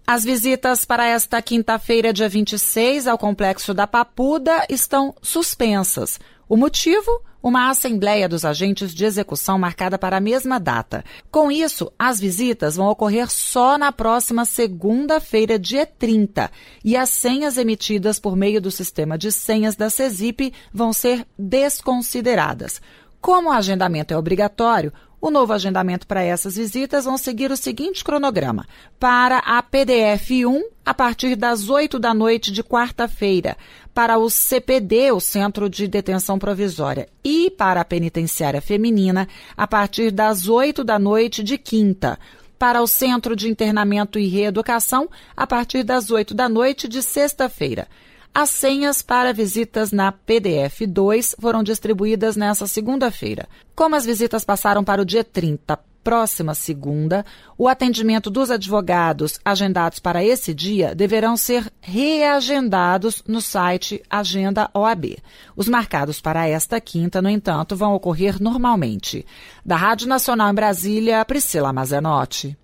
As visitas para esta quinta-feira, dia 26, ao Complexo da Papuda estão suspensas. O motivo? Uma assembleia dos agentes de execução marcada para a mesma data. Com isso, as visitas vão ocorrer só na próxima segunda-feira, dia 30, e as senhas emitidas por meio do sistema de senhas da CESIP vão ser desconsideradas. Como o agendamento é obrigatório, o novo agendamento para essas visitas vão seguir o seguinte cronograma. Para a PDF-1, a partir das 8 da noite de quarta-feira. Para o CPD, o Centro de Detenção Provisória, e para a Penitenciária Feminina, a partir das 8 da noite de quinta. Para o Centro de Internamento e Reeducação, a partir das 8 da noite de sexta-feira. As senhas para visitas na PDF-2 foram distribuídas nesta segunda-feira. Como as visitas passaram para o dia 30, próxima segunda, o atendimento dos advogados agendados para esse dia deverão ser reagendados no site Agenda OAB. Os marcados para esta quinta, no entanto, vão ocorrer normalmente. Da Rádio Nacional em Brasília, Priscila Mazenotti.